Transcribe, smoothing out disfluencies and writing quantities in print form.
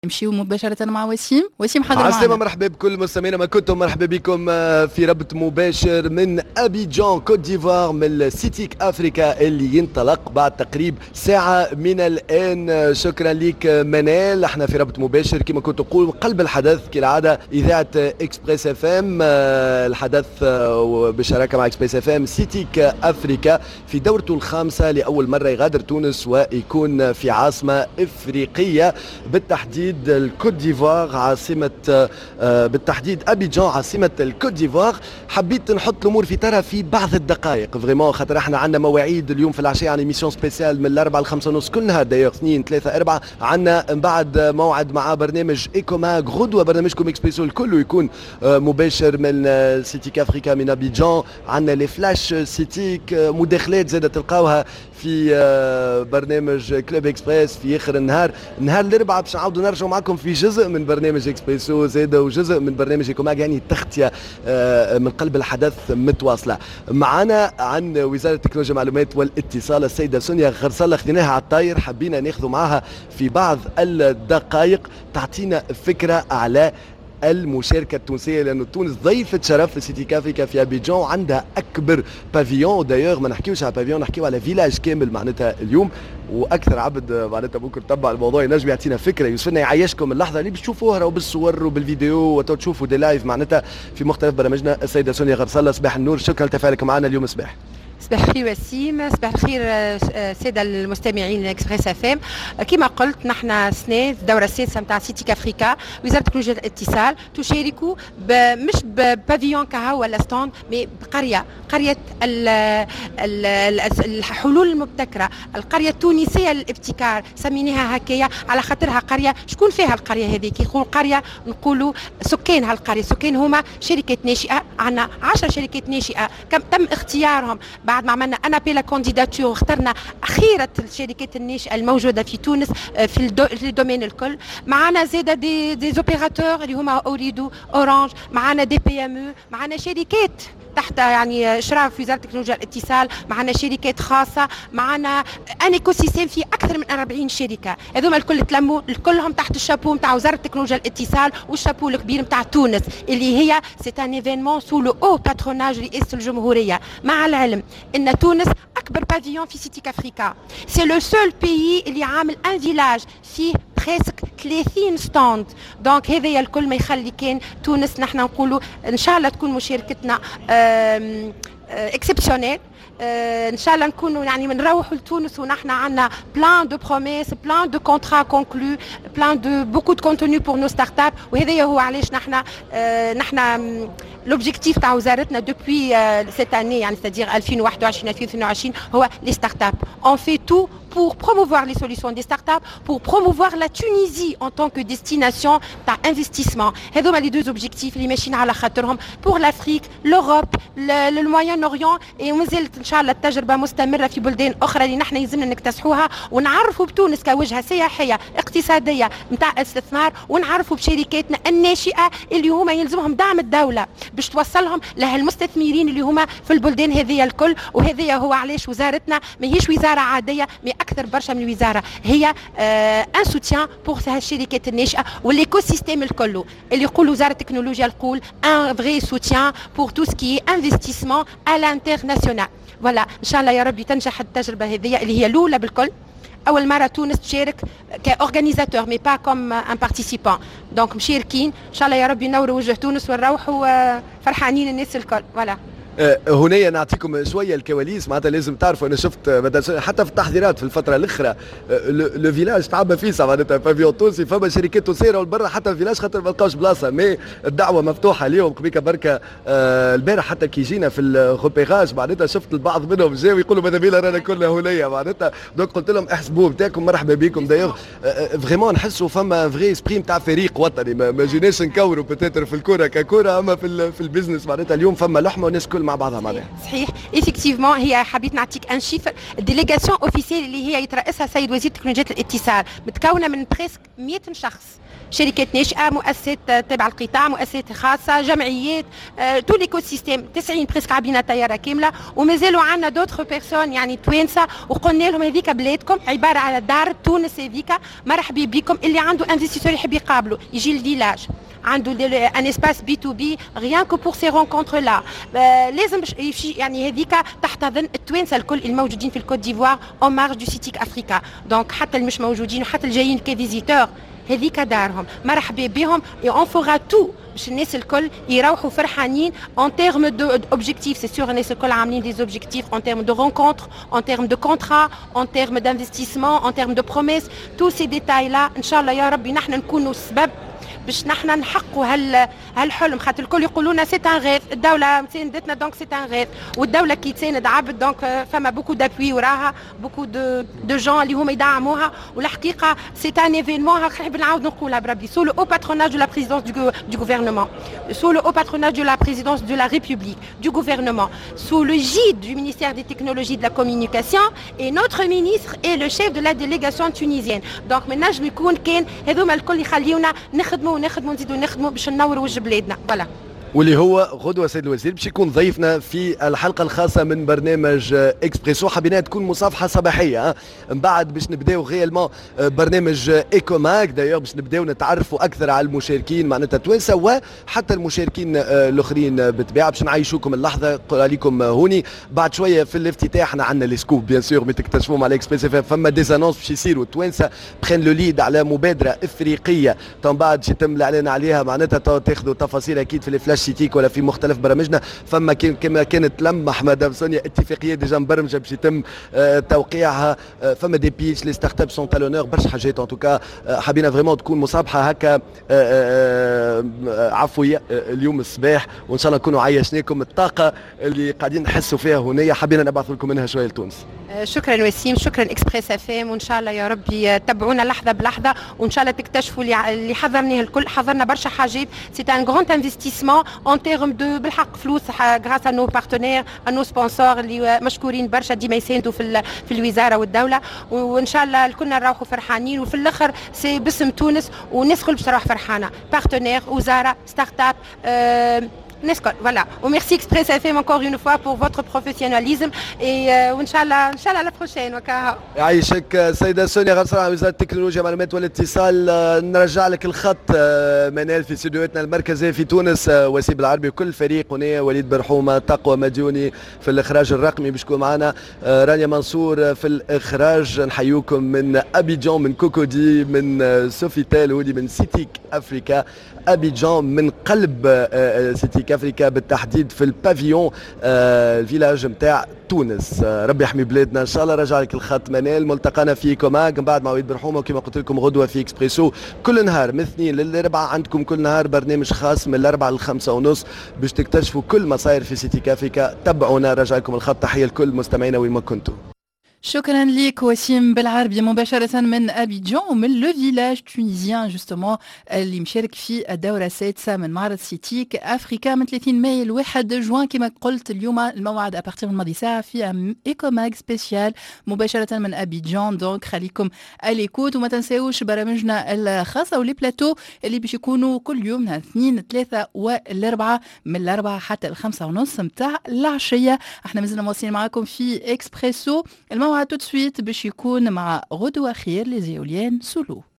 نمشيو مباشرة مع وسيم حضر عسلامة، معنا. مرحبا بكل مستمعينا ما كنتم، مرحبا بكم في ربط مباشر من أبيجان كوت ديفوار من سيتيك أفريكا اللي ينطلق بعد تقريب ساعة من الآن. شكرا لك منال. احنا في ربط مباشر كما كنت أقول قلب الحدث كالعادة إذاعة إكسبريس اف ام. الحدث بشراكة مع إكسبريس اف ام سيتيك أفريكا في دورته الخامسة لأول مرة يغادر تونس ويكون في عاصمة إفريقية، بالتحديد الكوت ديفوار عاصمة، بالتحديد أبيجان عاصمة الكوت ديفوار. حبيت نحط الأمور في ترى في بعض الدقائق فريمون، خاطر احنا عندنا مواعيد اليوم في العشية، عن ايميسيون سبيسيال من الأربعة لخمسة ونص كل نهار، دايوغ اثنين ثلاثة أربعة. عندنا من بعد موعد مع برنامج إيكوماغ غدوة، برنامجكم إكسبريسو الكل يكون مباشر من سيتيك أفريكا من أبيجان. عندنا لي فلاش سيتيك، مداخلات زادة تلقاوها في برنامج كلوب إكسبريس في آخر النهار. نهار الأربعاء باش نعاودوا نرجعوا معكم في جزء من برنامج إكسبريسو زادة وجزء من برنامج إيكوماغ، يعني تغطية من قلب الحدث متواصلة. معنا عن وزارة التكنولوجيا والمعلومات والاتصال السيدة سونيا غرسالة، خديناها على الطاير، حبينا ناخذوا معها في بعض الدقائق تعطينا فكرة على المشاركة التونسية، لأنه تونس ضيفة شرف في سيتيك أفريكا في أبيجان، وعندها أكبر بافيون. دايوغ ما نحكيوش على بافيون، نحكيو على فيلاج كامل معناتها اليوم، واكثر عبد معناتها ممكن تتبع الموضوع ينجم يعطينا فكره، يوصلنا يعيشكم اللحظه اللي بتشوفوها راهو بالصور وبالفيديو وتشوفوا دي لايف معناتها في مختلف برامجنا. السيده سونيا غرسالة، صباح النور، شكرا لتفاعلك معنا اليوم. صباح صباح الخير وسيم، صباح الخير سادة المستمعين لإكسبريس اف ام. كما قلت نحن سنة الدورة السادسة نتاع سيتيك افريكا، وزارة التكنولوجيا والاتصال تشارك مش ببافيون كها ولا ستاند، مي بقرية، قرية الحلول المبتكرة، القرية التونسية للابتكار، سميناها هكايا على خاطرها قرية. شكون فيها القرية هذه؟ كي نقول قرية نقولوا سكان هالقرية، سكان هما شركات ناشئة. عندنا 10 شركات ناشئة تم اختيارهم بعد ما عملنا انا بيلا كانديداتور، واخترنا خيرة الشركات الناشئة الموجودة في تونس في الدومين الكل. معنا زادة دي زوبيراتور اللي هما اوريدو، اورانج، معنا دي بي ام او، معنا شركات تحت يعني اشراف وزاره التكنولوجيا والاتصال، معنا شركات خاصه، معنا ان ايكو سيستيم في اكثر من 40 شركه. هذوما الكل تلموا الكلهم تحت الشابو نتاع وزاره التكنولوجيا والاتصال والشابو الكبير نتاع تونس، اللي هي سي ان ايفينمون سو لو او باتروناج رئاسه الجمهوريه. مع العلم ان تونس اكبر بافيون في سيتيك افريكا، سي لو سول بيي اللي عامل ان فيلاج فيه بريسك 30 ستاند. دونك هذا الكل ما يخلي كان تونس نحن نقولوا ان شاء الله تكون مشاركتنا اكسبسيونيل. ان شاء الله نكونوا يعني نروحوا لتونس ونحن عندنا بلان دو بروميس، بلان دو كونترا كونكلو، بلان دو بوكو دو كونتوني بور نو ستارت اب. وهذا هو علاش نحن لوبجيكتيف تاع وزارتنا دوبوي سيت اني، يعني c'est-à-dire 2021 هو لي ستارت اب. اون في تو pour promouvoir les solutions des startups, pour promouvoir la Tunisie en tant que destination d'investissement. هذوما les deux objectifs اللي ماشيين على خاطرهم pour l'Afrique, l'Europe, le Moyen-Orient. ومازالت ان شاء الله التجربه مستمره في بلدان اخرى اللي نحن يلزمنا نكتسحوها، ونعرفوا بتونس كوجهه سياحيه اقتصاديه نتاع استثمار، ونعرفوا بشركاتنا الناشئه اللي هما يلزمهم دعم الدوله باش توصلهم لهالمستثمرين اللي هما في البلدان هذه الكل. وهذا هو علاش وزارتنا ماهيش وزاره عاديه، اكثر برشا من الوزاره، هي ان سوتيان بور هالشركات الناشئه والايكو سيستيم الكل. اللي يقول وزاره التكنولوجيا تقول ان فري سوتيان بور تو سكي انفستيسمون ا لانترناسيونال. فوالا ان شاء الله يا ربي تنجح التجربه هذه اللي هي الاولى بالكل. اول مره تونس تشارك كاورغانيزاتور مي با كوم ان بارتيسيبون. دونك مشاركين ان شاء الله يا ربي نوروا وجه تونس ونروحوا فرحانين الناس الكل. فوالا هنا نعطيكم شويه الكواليس، معناتها لازم تعرفوا انا شفت حتى في التحضيرات في الفتره الاخرى لو فيلاج تعبى فيه معناتها بافيون تونسي، فما شركات تونسيه والبرا حتى الفيلاج خاطر ما لقاوش بلاصه. مي الدعوه مفتوحه اليوم قبيكه بركه. البارح حتى كي جينا في الغوبيراج معناتها شفت البعض منهم جاوا يقولوا ماذا بينا رانا كلنا هنيه معناتها. دونك قلت لهم احسبوا بتاعكم، مرحبا بكم. دايوغ فريمون نحسوا فما فري سبري نتاع فريق وطني، ما جيناش نكوروا بتاتر في الكوره ككوره، اما في البيزنس معناتها اليوم فما لحمه والناس كل مع بعضها معناها. صحيح ايفيكتيفمون. هي حبيت نعطيك ان شيفر، الديليغاسيون اوفيسيال اللي هي يترأسها سيد وزير تكنولوجيا الاتصال متكونه من بريسك 100 شخص. شركات ناشئه، مؤسسات تابعه القطاع، مؤسسات خاصه، جمعيات، تو ليكو سيستيم 90 بريسك عبينا طياره كامله. ومازالوا عندنا دوتر بيرسون يعني توانسه، وقلنا لهم هذيك بلادكم عباره على دار تونس، هذيك مرحبا بكم. اللي عنده انفستيسور يحب يقابله يجي الفيلاج، عنده ان اسباس بي تو بي ريان كو بور سي رونكونتر لا. لازم يمشي يعني هذيك تحتضن التوانسه الكل الموجودين في الكوت ديفوار اون مارج دو سيتيك افريكا. دونك حتى اللي مش موجودين وحتى الجايين كفيزيتور هذيك دارهم، مرحبا بهم. اي اون فورا تو باش الناس الكل يروحوا فرحانين ان تيرم دو اوبجيكتيف. سي سور الناس الكل عاملين دي اوبجيكتيف ان تيرم دو رونكونتر، ان تيرم دو كونترا، ان تيرم دانفستيسمون، ان تيرم دو بروميس. تو سي ديتاي لا ان شاء الله يا ربي نحن نكونوا السبب باش نحن نحقوا هالحلم. خاطر الكل يقولوا لنا سي ان غيف، الدوله ساندتنا دونك سي ان غيف، والدوله كي تساند عبد دونك فما بوكو دابوي وراها، بوكو دو جون اللي هما يدعموها. والحقيقه سي ان ايفينمون نحب نعاود نقولها بربي سو لو او باتروناج دو لا بريزيدونس دو غوفرنمون، سو لو او باتروناج دو لا بريزيدونس دو لا ريبوبليك دو غوفرنمون، sous le gide du ministère des technologies de la communication, et notre ministre est le chef de la délégation tunisienne. donc من نجم يكون كان هذوما الكل يخليونا نخدموا نزيدوا نخدموا باش ننوروا وجه بلادنا. فوالا واللي هو غدوة سيد الوزير باش يكون ضيفنا في الحلقة الخاصة من برنامج اكسبريسو. حبينا تكون مصافحة صباحية من بعد باش نبداو غيالمون برنامج ايكوماك دايوغ باش نبداو نتعرفوا أكثر على المشاركين معناتها توانسة وحتى المشاركين الآخرين بالطبيعة باش نعيشوكم اللحظة. قول لكم هوني بعد شوية في الافتتاح احنا عندنا لي سكوب بيان سور ما تكتشفوهم على اكسبريس اف ام. فما ديزانونس باش يصيروا توانسة برين لو ليد على مبادرة افريقية من بعد يتم الاعلان عليها معناتها تاخذوا تفاصيل اكيد في الفلاش سيتيك ولا في مختلف برامجنا. فما كما كانت لمح مدام سونيا اتفاقيه ديجا مبرمجه باش يتم توقيعها. فما دي بيتش لي ستارت اب سون تالونور برشا حاجات. ان توكا حبينا فريمون تكون مصابحه هكا عفويه اليوم الصباح، وان شاء الله نكونوا عيشناكم الطاقه اللي قاعدين نحسوا فيها هنا. حبينا نبعث لكم منها شويه لتونس. شكرا وسيم، شكرا اكسبريس اف ام، وان شاء الله يا ربي تبعونا لحظه بلحظه، وان شاء الله تكتشفوا اللي حضرناه الكل. حضرنا برشا حاجات، سي ان غراند انفستيسمون اون تيرم دو بالحق فلوس غراس ا نو بارتنير ا نو سبونسور اللي مشكورين برشا ديما يساندوا في الوزاره والدوله. وان شاء الله الكلنا نروحوا فرحانين، وفي الاخر سي باسم تونس والناس الكل باش تروح فرحانه. بارتنير وزاره ستارت اب نسكت فوالا. وميرسي اكسبريس اف ام انكور اون فوا بور فوتر بروفيسيوناليزم وان شاء الله لا بروشين. وكاها يعيشك سيده سونيا غرسان وزاره التكنولوجيا والمعلومات والاتصال. نرجع لك الخط منال في استديوهاتنا المركزيه في تونس. وسيم العربي وكل الفريق هنا، وليد برحومه، تقوى مديوني في الاخراج الرقمي باش تكون معنا، رانيا منصور في الاخراج. نحييكم من ابيجان، من كوكودي، من سوفيتال، ودي من سيتيك افريكا. ابيجان من قلب سيتيك افريكا بالتحديد في البافيون الفيلاج نتاع تونس. ربي يحمي بلادنا ان شاء الله. رجع لك الخط منال. ملتقانا في كوماك من بعد مع وليد برحومه، وكما قلت لكم غدوه في اكسبريسو كل نهار من 2 ل4. عندكم كل نهار برنامج خاص من 4 ل5:30 باش تكتشفوا كل ما صاير في سيتيك افريكا. تبعونا. رجع لكم الخط. تحيه لكل مستمعينا وين ما كنتوا. شكرا لك وسيم بالعربي مباشرة من أبيجان ومن لو فيلاج تونيزيان جوستومون اللي مشارك في الدورة السادسة من معرض سيتيك أفريكا من 30 ماي ل 1 جوان. كما قلت اليوم الموعد أبارتيغ من الماضي ساعة في إيكوماك سبيسيال مباشرة من أبيجان. دونك خليكم اليكوت وما تنساوش برامجنا الخاصة ولي بلاتو اللي باش يكونوا كل يوم من 2 3 و4 من 4 حتى 5:30 متاع العشية. احنا مازلنا مواصلين معاكم في إكسبريسو. الموعد tout de suite باش يكون مع غدوة خير لزيوليان سولو.